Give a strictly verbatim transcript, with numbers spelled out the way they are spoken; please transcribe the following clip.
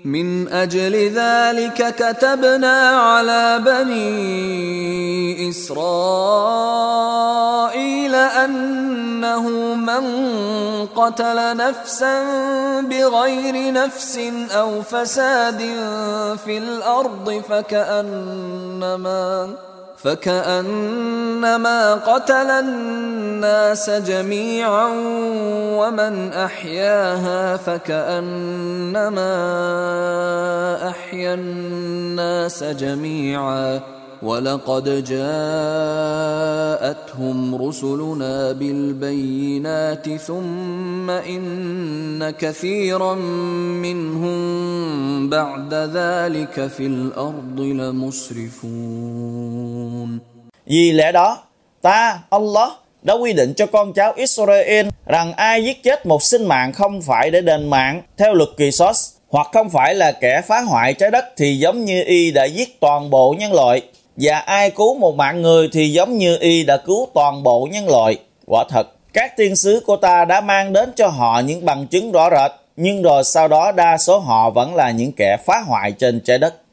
من أجل ذلك كتبنا على بني إسرائيل أنه من قتل نفسا بغير نفس أو فساد في الأرض فكأنما فكأنما قتل الناس جميعا ومن أحياها فكأنما أحيا الناس جميعا ولقد جاءتهم رسلنا بالبينات ثم إن كثيرا منهم بعد ذلك في الأرض لمسرفون. Vì lẽ đó, ta, Allah, đã quy định cho con cháu Israel rằng ai giết chết một sinh mạng không phải để đền mạng theo luật Qisas, hoặc không phải là kẻ phá hoại trái đất thì giống như y đã giết toàn bộ nhân loại, và ai cứu một mạng người thì giống như y đã cứu toàn bộ nhân loại. Quả thật, các tiên sứ của ta đã mang đến cho họ những bằng chứng rõ rệt, nhưng rồi sau đó đa số họ vẫn là những kẻ phá hoại trên trái đất.